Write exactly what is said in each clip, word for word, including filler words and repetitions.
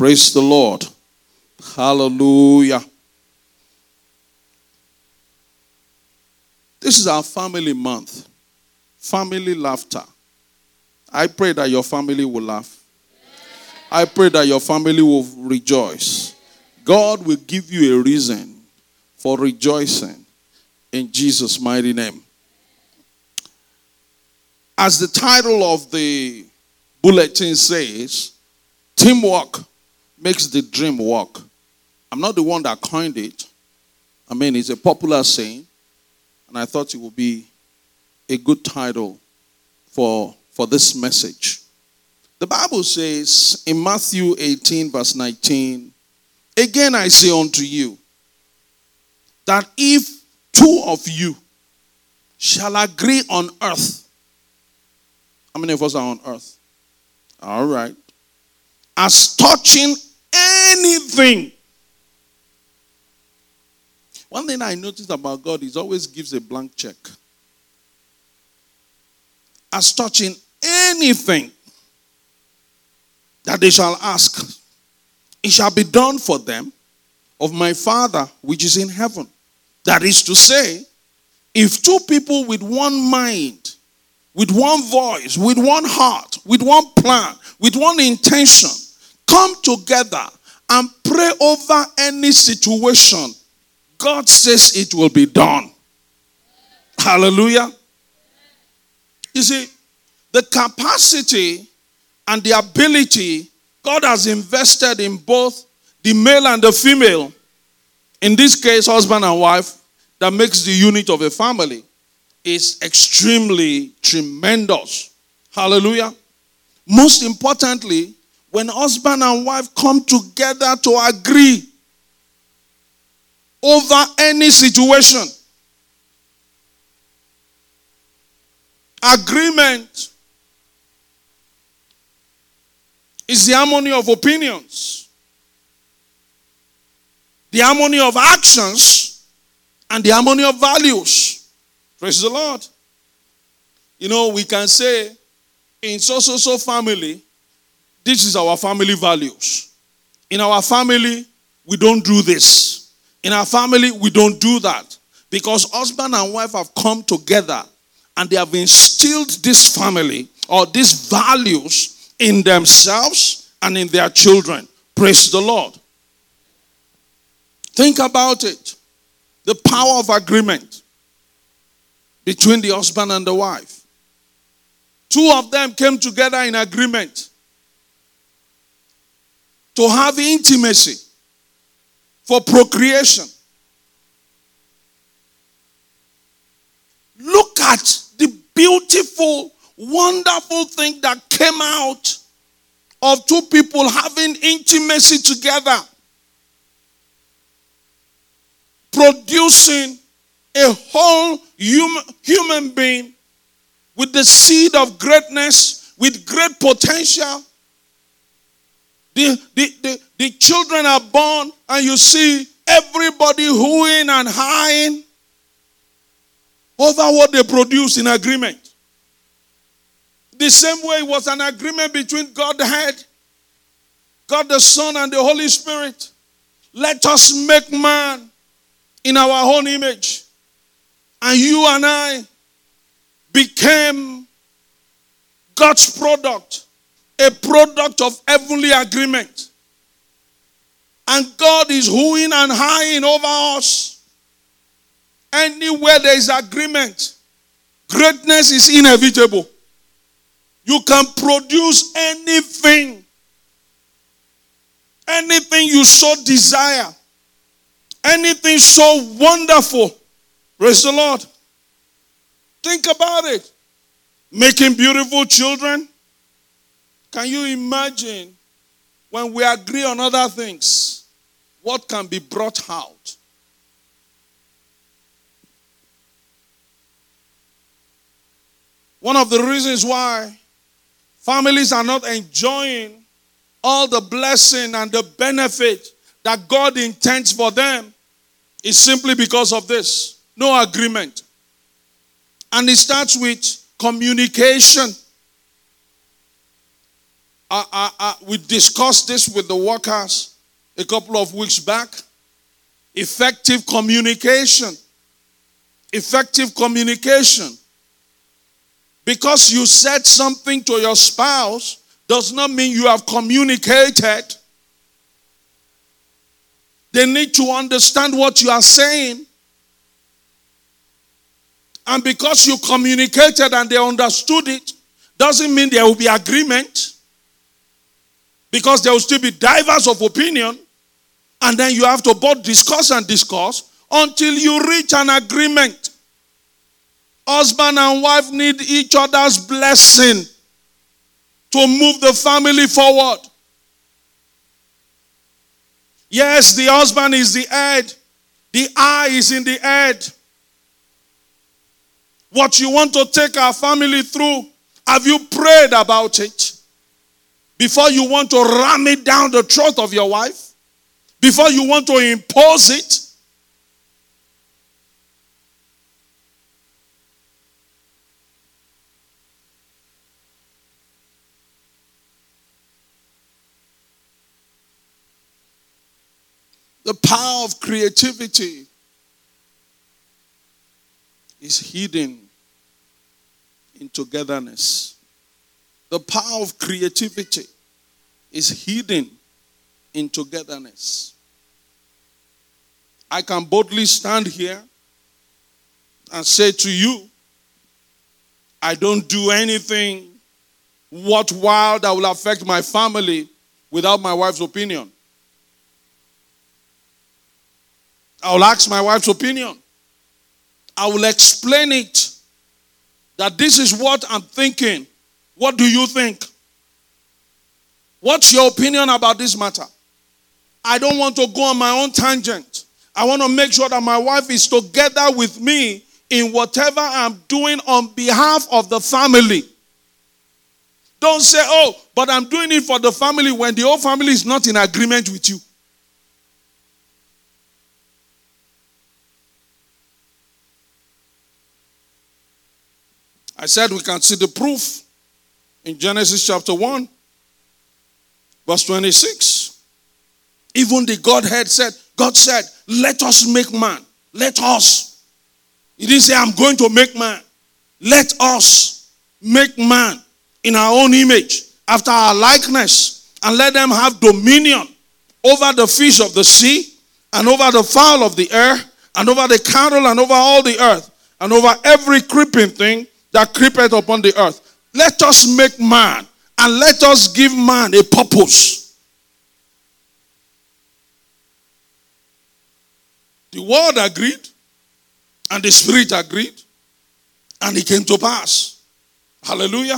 Praise the Lord. Hallelujah. This is our family month. Family laughter. I pray that your family will laugh. I pray that your family will rejoice. God will give you a reason for rejoicing in Jesus' mighty name. As the title of the bulletin says, teamwork makes the dream work. I'm not the one that coined it. I mean, it's a popular saying, and I thought it would be a good title for, for this message. The Bible says in Matthew eighteen, verse nineteen, again I say unto you, that if two of you shall agree on earth. How many of us are on earth? All right. As touching anything. One thing I noticed about God is always gives a blank check. As touching anything that they shall ask, it shall be done for them of my Father which is in heaven. That is to say, if two people with one mind, with one voice, with one heart, with one plan, with one intention, come together and pray over any situation, God says it will be done. Hallelujah. You see, the capacity and the ability God has invested in both the male and the female, in this case, husband and wife, that makes the unit of a family, is extremely tremendous. Hallelujah. Most importantly, when husband and wife come together to agree over any situation, agreement is the harmony of opinions, the harmony of actions, and the harmony of values. Praise the Lord. You know, we can say in so-so-so family, this is our family values. In our family, we don't do this. In our family, we don't do that. Because husband and wife have come together and they have instilled this family or these values in themselves and in their children. Praise the Lord. Think about it. The power of agreement between the husband and the wife. Two of them came together in agreement to have intimacy for procreation. Look at the beautiful, wonderful thing that came out of two people having intimacy together, producing a whole human, human being with the seed of greatness, with great potential. The, the, the, the children are born and you see everybody hooing and hawing over what they produce in agreement. The same way it was an agreement between God the head, God the Son, and the Holy Spirit. Let us make man in our own image. And you and I became God's product, a product of heavenly agreement. And God is hooing and hawing over us. Anywhere there is agreement, greatness is inevitable. You can produce anything. Anything you so desire. Anything so wonderful. Praise the Lord. Think about it. Making beautiful children. Can you imagine when we agree on other things, what can be brought out? One of the reasons why families are not enjoying all the blessing and the benefit that God intends for them is simply because of this. No agreement. And it starts with communication. I, I, I, we discussed this with the workers a couple of weeks back. Effective communication. Effective communication. Because you said something to your spouse does not mean you have communicated. They need to understand what you are saying. And because you communicated and they understood it, doesn't mean there will be agreement. Because there will still be diverse of opinion. And then you have to both discuss and discuss until you reach an agreement. Husband and wife need each other's blessing to move the family forward. Yes, the husband is the head. The eye is in the head. What you want to take our family through, have you prayed about it? Before you want to ram it down the throat of your wife? Before you want to impose it? The power of creativity is hidden in togetherness. The power of creativity is hidden in togetherness. I can boldly stand here and say to you, I don't do anything worthwhile that will affect my family without my wife's opinion. I will ask my wife's opinion. I will explain it. That this is what I'm thinking. What do you think? What's your opinion about this matter? I don't want to go on my own tangent. I want to make sure that my wife is together with me in whatever I'm doing on behalf of the family. Don't say, oh, but I'm doing it for the family when the whole family is not in agreement with you. I said we can see the proof in Genesis chapter one, verse twenty-six. Even the Godhead said, God said, let us make man. Let us. He didn't say, I'm going to make man. Let us make man in our own image, after our likeness, and let them have dominion over the fish of the sea, and over the fowl of the air, and over the cattle, and over all the earth, and over every creeping thing that creepeth upon the earth. Let us make man, and let us give man a purpose. The word agreed, and the spirit agreed, and it came to pass. Hallelujah.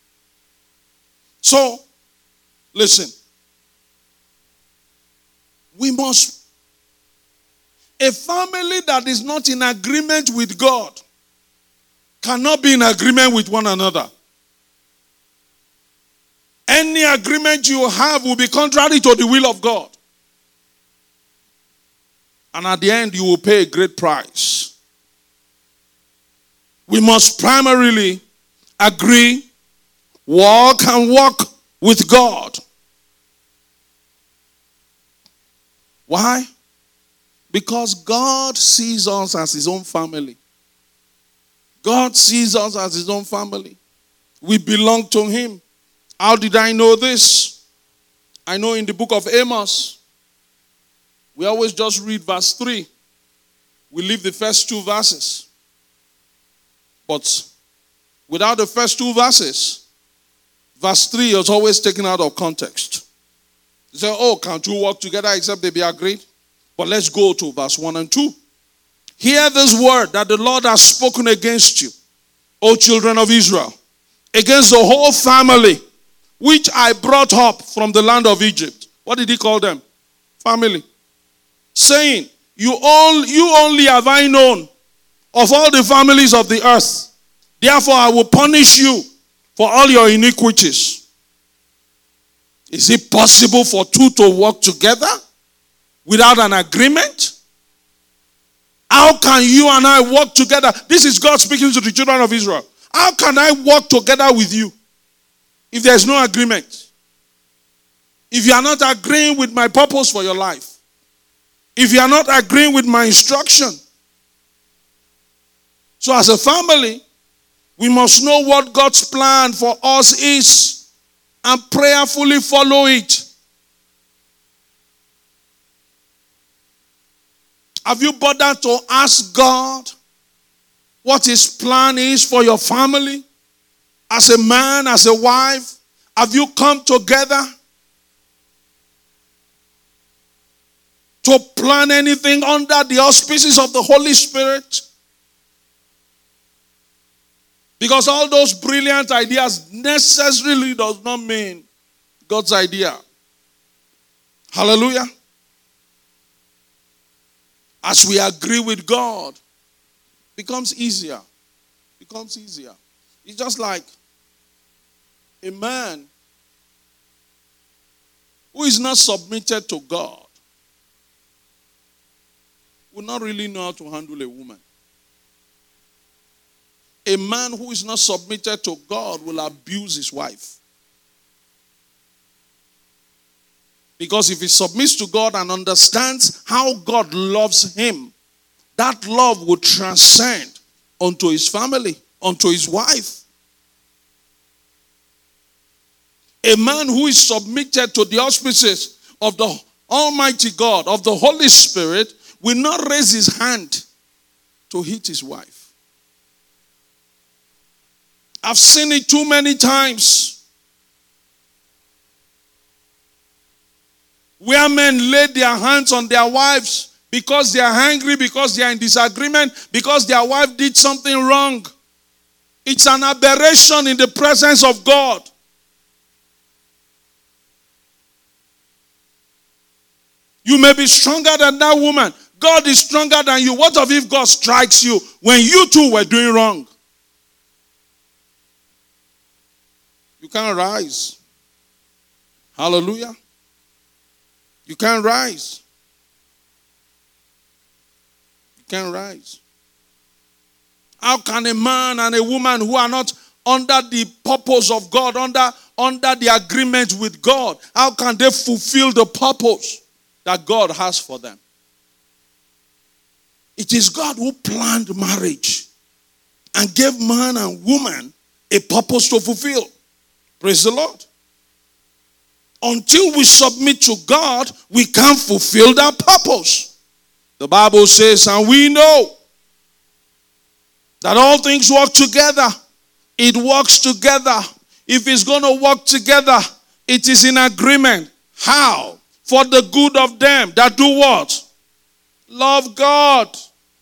So, listen. We must, a family that is not in agreement with God cannot be in agreement with one another. Any agreement you have will be contrary to the will of God. And at the end, you will pay a great price. We must primarily agree, walk and walk with God. Why? Because God sees us as his own family. God sees us as his own family. We belong to him. How did I know this? I know in the book of Amos, we always just read verse three. We leave the first two verses. But without the first two verses, verse three is always taken out of context. You say, oh, can't you walk together except they be agreed? But let's go to verse one and two. Hear this word that the Lord has spoken against you, O children of Israel, against the whole family which I brought up from the land of Egypt. What did he call them? Family. Saying, you, all, you only have I known of all the families of the earth. Therefore I will punish you for all your iniquities. Is it possible for two to work together without an agreement? How can you and I work together? This is God speaking to the children of Israel. How can I work together with you if there's no agreement? if you are not agreeing with my purpose for your life, if you are not agreeing with my instruction. So as a family, we must know what God's plan for us is and prayerfully follow it. Have you bothered to ask God what his plan is for your family? As a man, as a wife, have you come together to plan anything under the auspices of the Holy Spirit? Because all those brilliant ideas necessarily does not mean God's idea. Hallelujah. As we agree with God, becomes easier. Becomes easier. It's just like a man who is not submitted to God will not really know how to handle a woman. A man who is not submitted to God will abuse his wife. Because if he submits to God and understands how God loves him, that love will transcend onto his family, onto his wife. A man who is submitted to the auspices of the Almighty God, of the Holy Spirit, will not raise his hand to hit his wife. I've seen it too many times. Where men lay their hands on their wives because they are angry, because they are in disagreement, because their wife did something wrong. It's an aberration in the presence of God. You may be stronger than that woman. God is stronger than you. What if God strikes you when you two were doing wrong? You can't rise. Hallelujah. You can't rise. You can't rise. How can a man and a woman who are not under the purpose of God, under, under the agreement with God, how can they fulfill the purpose that God has for them? It is God who planned marriage and gave man and woman a purpose to fulfill. Praise the Lord. Until we submit to God, we can't fulfill that purpose. The Bible says, and we know that all things work together. It works together. If it's going to work together, it is in agreement. How? For the good of them that do what? Love God.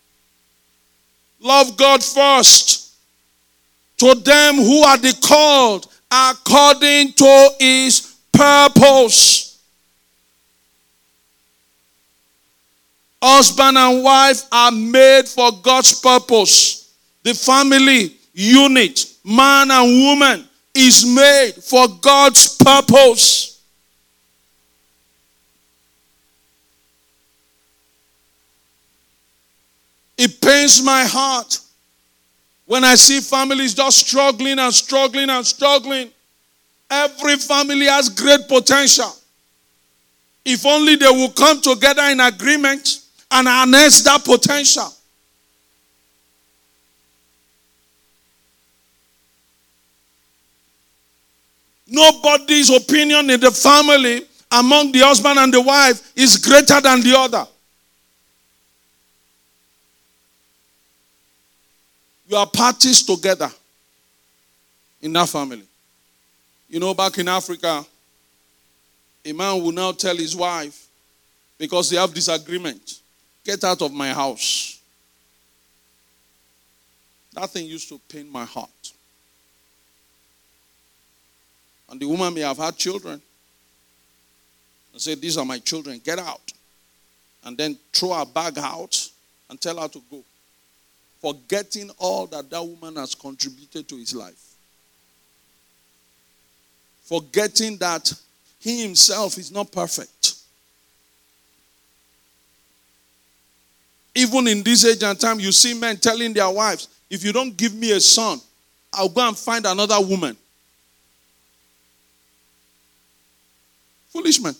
Love God first. To them who are the called according to his purpose. Husband and wife are made for God's purpose. The family unit, man and woman, is made for God's purpose. It pains my heart when I see families just struggling and struggling and struggling. Every family has great potential. If only they will come together in agreement and harness that potential. Nobody's opinion in the family among the husband and the wife is greater than the other. You are parties together in that family. You know, back in Africa, a man will now tell his wife, because they have disagreement, get out of my house. That thing used to pain my heart. And the woman may have had children and say, these are my children, get out. And then throw her bag out and tell her to go, forgetting all that that woman has contributed to his life. Forgetting that he himself is not perfect. Even in this age and time, you see men telling their wives, if you don't give me a son, I'll go and find another woman. Foolish man.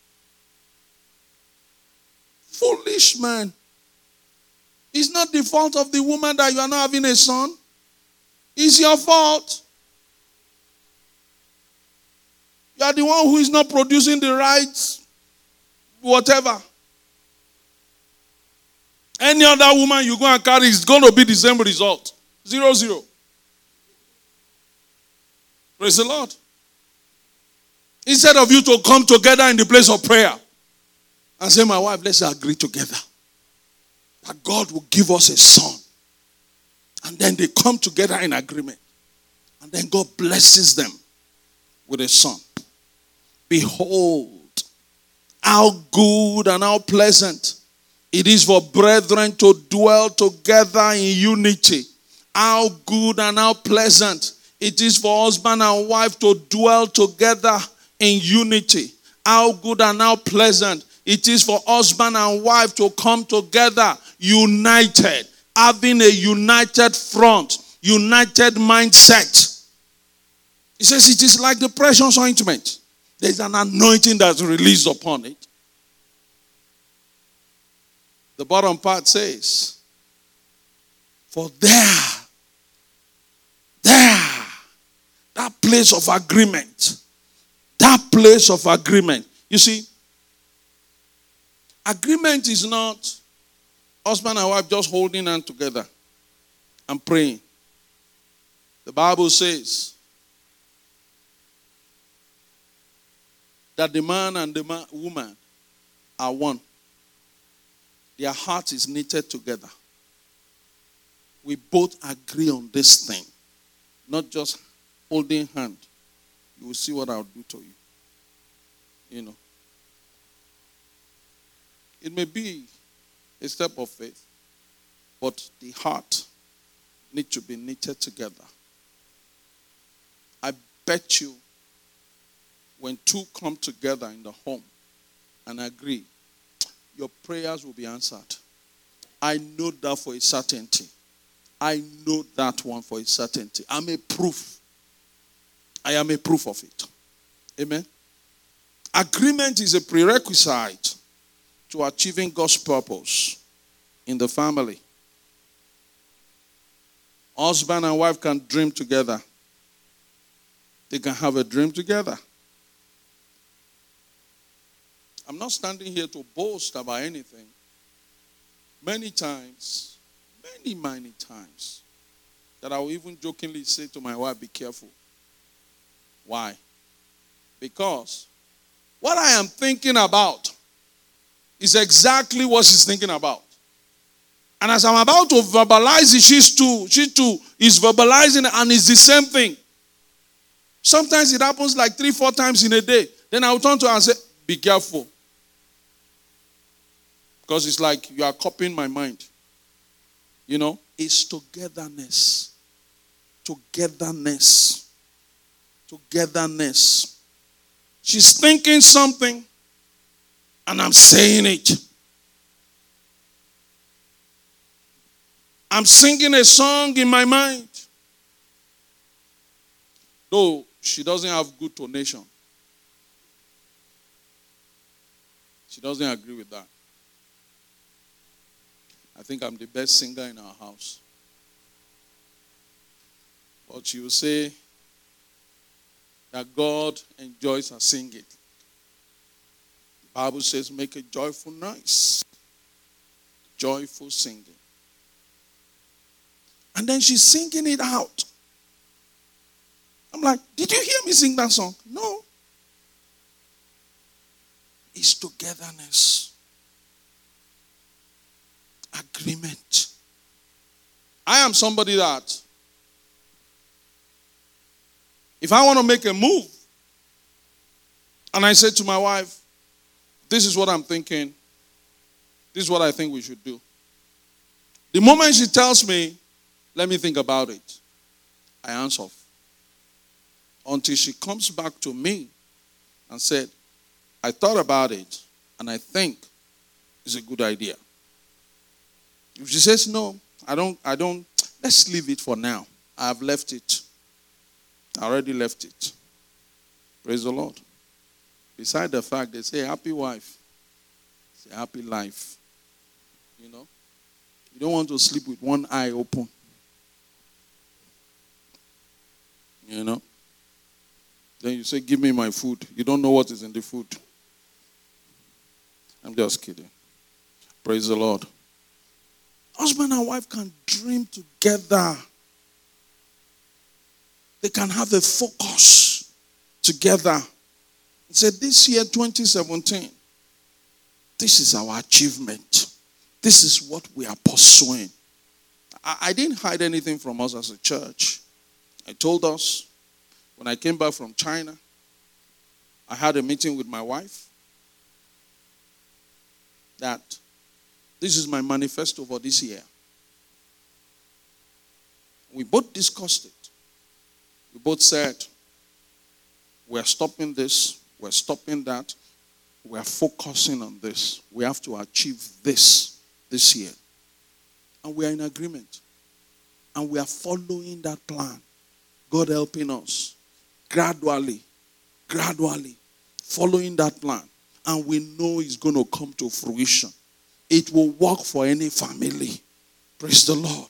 Foolish man. It's not the fault of the woman that you are not having a son. It's your fault. You are the one who is not producing the right whatever. Any other woman you go and carry is going to be the same result. Zero, zero. Praise the Lord. Instead of you to come together in the place of prayer and say, my wife, let's agree together that God will give us a son. And then they come together in agreement. And then God blesses them with a son. Behold, how good and how pleasant it is for brethren to dwell together in unity. How good and how pleasant it is for husband and wife to dwell together in unity. How good and how pleasant it is for husband and wife to come together united, having a united front, united mindset. He says it is like the precious ointment. There's an anointing that's released upon it. The bottom part says, for there, there, that place of agreement, that place of agreement. You see, agreement is not husband and wife just holding hands together and praying. The Bible says that the man and the man, woman are one. Their heart is knitted together. We both agree on this thing. Not just holding hand. You will see what I'll do to you. You know. It may be a step of faith, but the heart needs to be knitted together. I bet you when two come together in the home and agree, your prayers will be answered. I know that for a certainty. I know that one for a certainty. I'm a proof. I am a proof of it. Amen. Agreement is a prerequisite to achieving God's purpose in the family. Husband and wife can dream together. They can have a dream together. I'm not standing here to boast about anything. Many times, many, many times, that I will even jokingly say to my wife, be careful. Why? Because what I am thinking about is exactly what she's thinking about. And as I'm about to verbalize it, she's too, she too is verbalizing it, and it's the same thing. Sometimes it happens like three, four times in a day. Then I will turn to her and say, be careful. Because it's like you are copying my mind. You know, it's togetherness. Togetherness. Togetherness. She's thinking something, and I'm saying it. I'm singing a song in my mind. Though she doesn't have good tonation. She doesn't agree with that. I think I'm the best singer in our house. But she will say that God enjoys her singing. The Bible says, make a joyful noise. Joyful singing. And then she's singing it out. I'm like, did you hear me sing that song? No. It's togetherness. Agreement. I am somebody that if I want to make a move and I say to my wife, this is what I'm thinking, this is what I think we should do. The moment she tells me, let me think about it, I answer off. Until she comes back to me and said, I thought about it and I think it's a good idea. If she says, no, I don't, I don't, let's leave it for now. I've left it. I already left it. Praise the Lord. Beside the fact they say happy wife, it's a happy life. You know? You don't want to sleep with one eye open. You know? Then you say, give me my food. You don't know what is in the food. I'm just kidding. Praise the Lord. Husband and wife can dream together. They can have a focus together. He said, this year, twenty seventeen, this is our achievement. This is what we are pursuing. I, I didn't hide anything from us as a church. I told us, when I came back from China, I had a meeting with my wife that this is my manifesto for this year. We both discussed it. We both said, we're stopping this, we're stopping that, we're focusing on this. We have to achieve this this year. And we are in agreement. And we are following that plan. God helping us. Gradually, gradually, following that plan. And we know it's going to come to fruition. It will work for any family. Praise the Lord.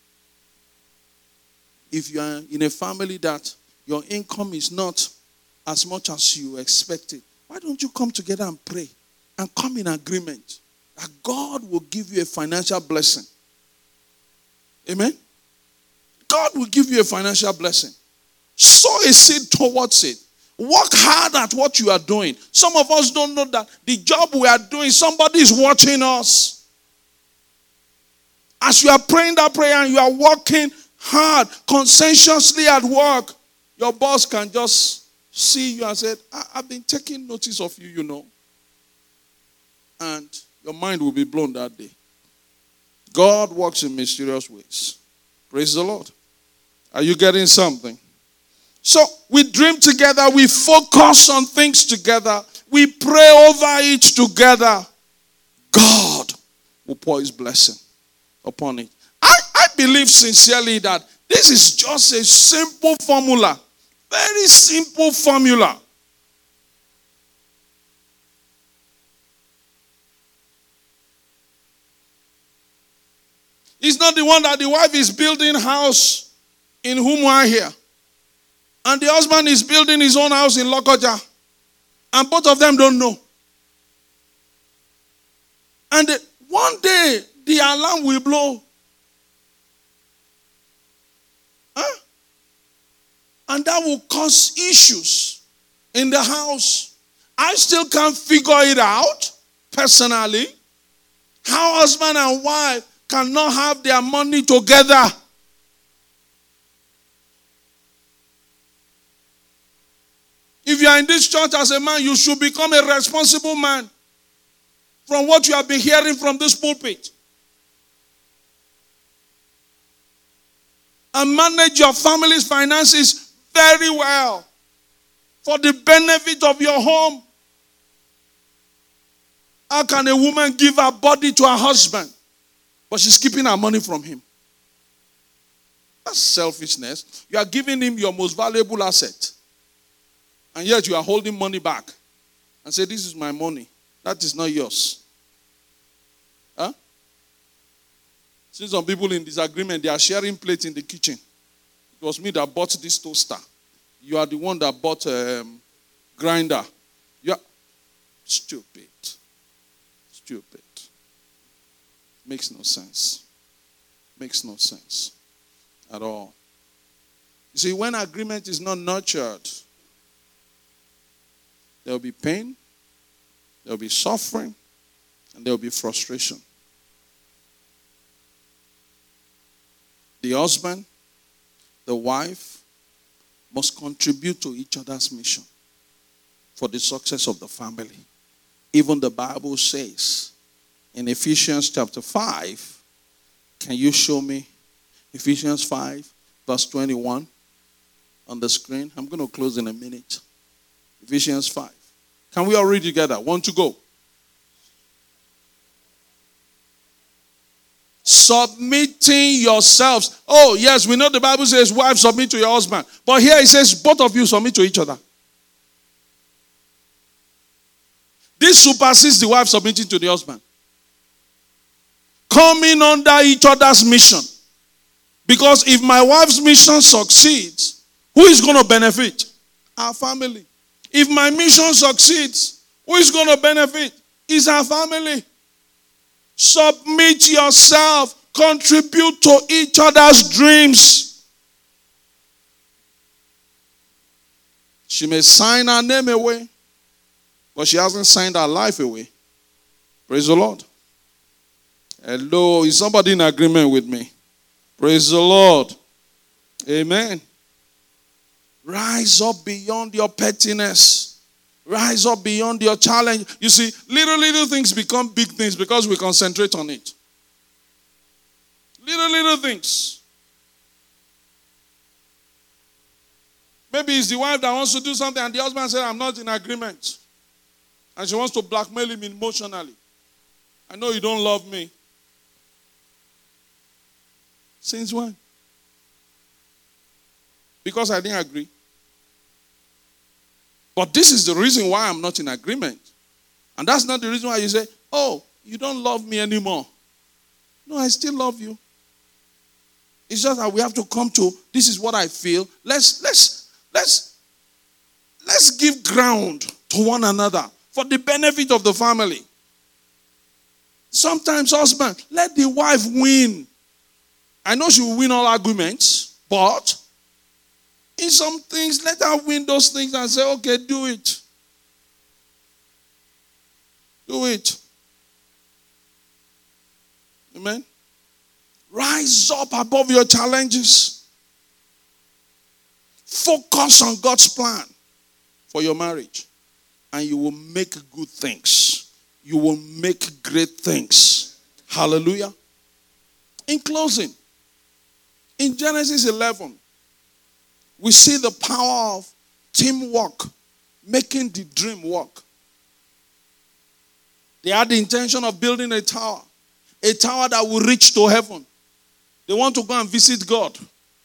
If you are in a family that your income is not as much as you expected, why don't you come together and pray and come in agreement that God will give you a financial blessing? Amen? God will give you a financial blessing. Sow a seed towards it. Work hard at what you are doing. Some of us don't know that the job we are doing, somebody is watching us. As you are praying that prayer and you are working hard, conscientiously at work, your boss can just see you and say, I- I've been taking notice of you, you know. And your mind will be blown that day. God works in mysterious ways. Praise the Lord. Are you getting something? So we dream together, we focus on things together, we pray over it together. God will pour his blessing upon it. I, I believe sincerely that this is just a simple formula. Very simple formula. It's not the one that the wife is building house in Umuahia. And the husband is building his own house in Lokoja. And both of them don't know. And the, one day, the alarm will blow. Huh? And that will cause issues in the house. I still can't figure it out, personally, how husband and wife cannot have their money together. If you are in this church as a man, you should become a responsible man from what you have been hearing from this pulpit. And manage your family's finances very well for the benefit of your home. How can a woman give her body to her husband, but she's keeping her money from him? That's selfishness. You are giving him your most valuable asset. And yet you are holding money back and say, this is my money. That is not yours. Huh? See some people in disagreement, they are sharing plates in the kitchen. It was me that bought this toaster. You are the one that bought a um, grinder. You are stupid. Stupid. Makes no sense. Makes no sense at all. You see, when agreement is not nurtured, there will be pain, there will be suffering, and there will be frustration. The husband, the wife must contribute to each other's mission for the success of the family. Even the Bible says in Ephesians chapter five, can you show me Ephesians five, verse twenty-one on the screen? I'm going to close in a minute. Ephesians five. Can we all read together? One to go. Submitting yourselves. Oh, yes, we know the Bible says, wives, submit to your husband. But here it says, both of you submit to each other. This supersedes the wife submitting to the husband. Coming under each other's mission. Because if my wife's mission succeeds, who is going to benefit? Our family. If my mission succeeds, who is going to benefit? It's our family. Submit yourself. Contribute to each other's dreams. She may sign her name away, but she hasn't signed her life away. Praise the Lord. Hello, is somebody in agreement with me? Praise the Lord. Amen. Rise up beyond your pettiness. Rise up beyond your challenge. You see, little, little things become big things because we concentrate on it. Little, little things. Maybe it's the wife that wants to do something and the husband said, I'm not in agreement. And she wants to blackmail him emotionally. I know you don't love me. Since when? Because I didn't agree. But this is the reason why I'm not in agreement. And that's not the reason why you say, oh, you don't love me anymore. No, I still love you. It's just that we have to come to, this is what I feel. Let's, let's, let's, let's give ground to one another for the benefit of the family. Sometimes, husband, let the wife win. I know she will win all arguments, but in some things, let her win those things and say, okay, do it. Do it. Amen. Rise up above your challenges. Focus on God's plan for your marriage. And you will make good things. You will make great things. Hallelujah. In closing, in Genesis eleven, we see the power of teamwork, making the dream work. They had the intention of building a tower, a tower that will reach to heaven. They want to go and visit God.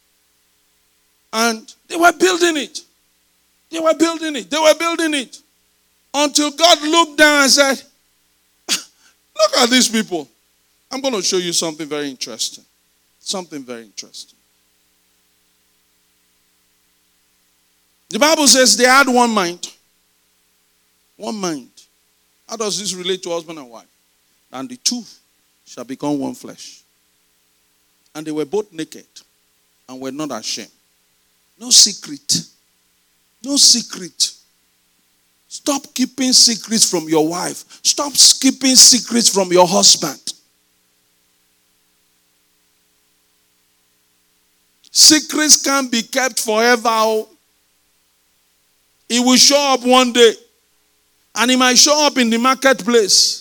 And they were building it. They were building it. They were building it. Until God looked down and said, look at these people. I'm going to show you something very interesting. Something very interesting. The Bible says they had one mind. One mind. How does this relate to husband and wife? And the two shall become one flesh. And they were both naked and were not ashamed. No secret. No secret. Stop keeping secrets from your wife. Stop keeping secrets from your husband. Secrets can't be kept forever. It will show up one day. And it might show up in the marketplace.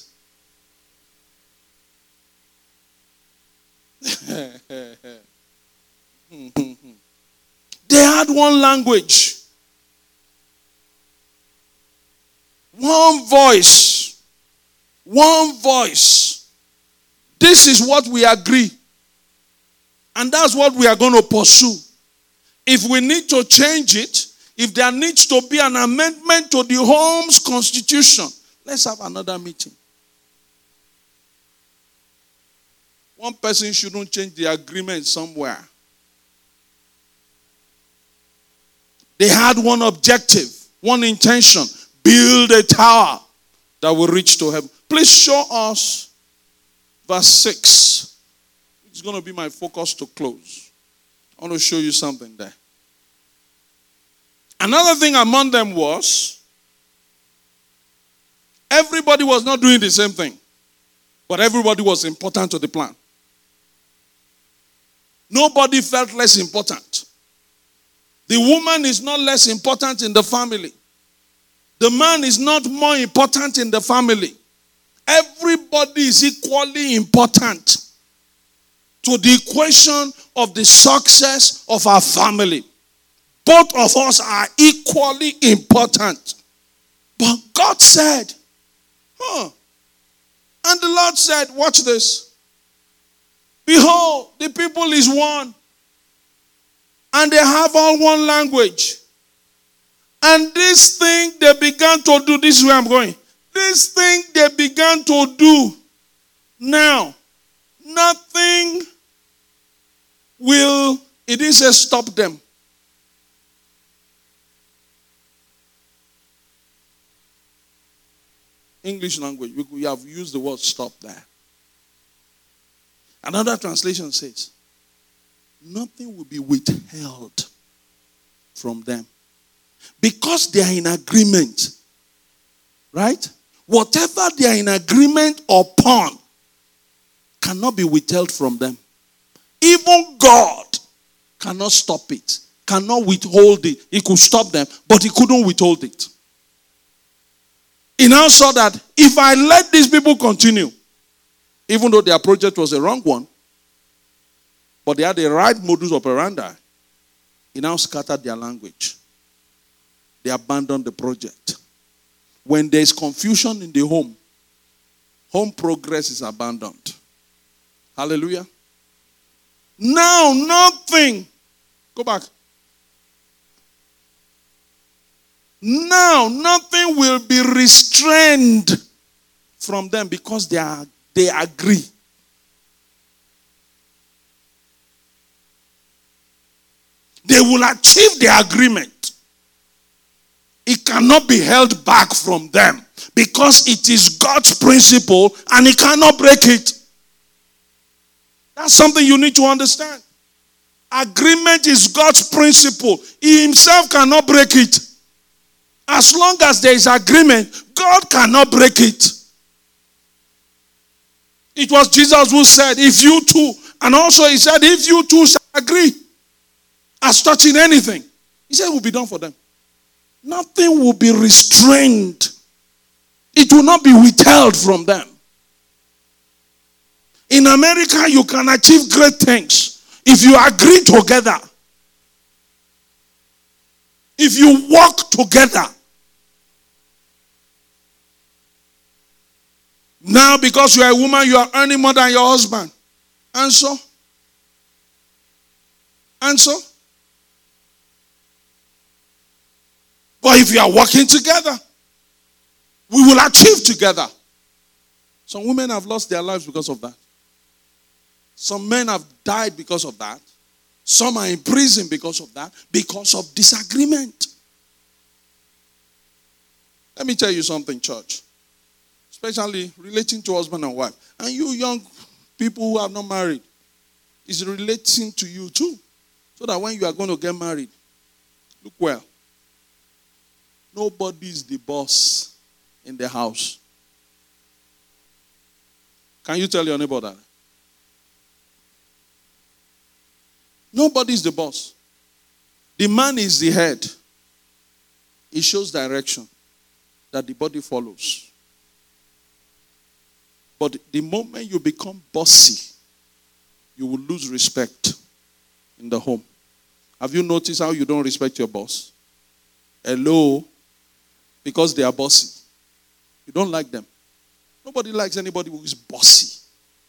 They had one language. One voice. One voice. This is what we agree. And that's what we are going to pursue. If we need to change it, if there needs to be an amendment to the home's constitution, let's have another meeting. One person shouldn't change the agreement somewhere. They had one objective, one intention. Build a tower that will reach to heaven. Please show us verse six. It's going to be my focus to close. I want to show you something there. Another thing among them was, everybody was not doing the same thing, but everybody was important to the plan. Nobody felt less important. The woman is not less important in the family. The man is not more important in the family. Everybody is equally important to the equation of the success of our family. Both of us are equally important. But God said, huh. And the Lord said, watch this. Behold, the people is one. And they have all one language. And this thing they began to do, this is where I'm going. this thing they began to do now, nothing will, it didn't say stop them. English language, we have used the word stop there. Another translation says, nothing will be withheld from them. Because they are in agreement. Right? Whatever they are in agreement upon cannot be withheld from them. Even God cannot stop it. Cannot withhold it. He could stop them, but he couldn't withhold it. He now saw that if I let these people continue, even though their project was a wrong one, but they had the right modus operandi, he now scattered their language. They abandoned the project. When there is confusion in the home, home progress is abandoned. Hallelujah. Now, nothing. Go back. Now, nothing will be restrained from them because they are they agree. They will achieve the agreement. It cannot be held back from them because it is God's principle and he cannot break it. That's something you need to understand. Agreement is God's principle. He himself cannot break it. As long as there is agreement, God cannot break it. It was Jesus who said, if you two, and also he said, if you two shall agree as touching anything, he said it will be done for them. Nothing will be restrained. It will not be withheld from them. In America, you can achieve great things if you agree together. If you work together. Now, because you are a woman, you are earning more than your husband. And so? And so? But if you are working together, we will achieve together. Some women have lost their lives because of that. Some men have died because of that. Some are in prison because of that. Because of disagreement. Let me tell you something, church. Especially relating to husband and wife. And you young people who are not married, is relating to you too. So that when you are going to get married, look well. Nobody is the boss in the house. Can you tell your neighbor that? Nobody is the boss. The man is the head. He shows direction that the body follows. But the moment you become bossy, you will lose respect in the home. Have you noticed how you don't respect your boss? Hello? Because they are bossy. You don't like them. Nobody likes anybody who is bossy.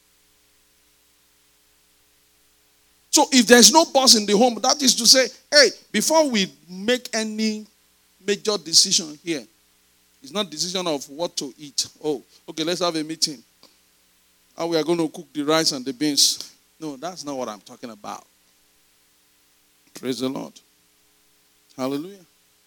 So if there's no boss in the home, that is to say, hey, before we make any major decision here, it's not decision of what to eat. Oh, okay, let's have a meeting. How we are going to cook the rice and the beans. No, that's not what I'm talking about. Praise the Lord. Hallelujah.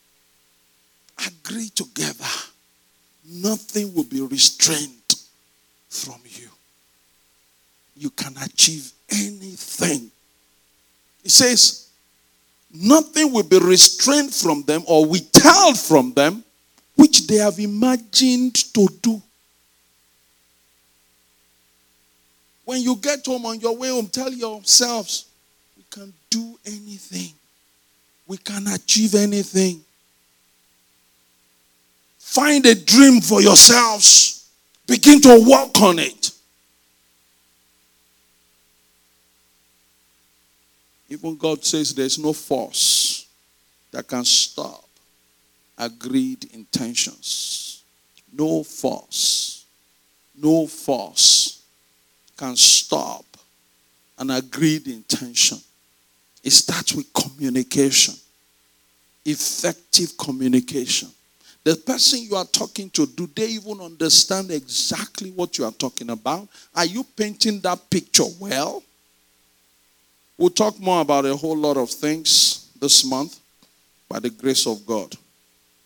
Agree together. Nothing will be restrained from you. You can achieve anything. It says, nothing will be restrained from them or withheld from them, which they have imagined to do. When you get home, on your way home, tell yourselves, we can do anything. We can achieve anything. Find a dream for yourselves. Begin to work on it. Even God says there's no force that can stop agreed intentions. No force. No force can stop an agreed intention. It starts with communication. Effective communication. The person you are talking to, do they even understand exactly what you are talking about? Are you painting that picture well? We'll talk more about a whole lot of things this month by the grace of God.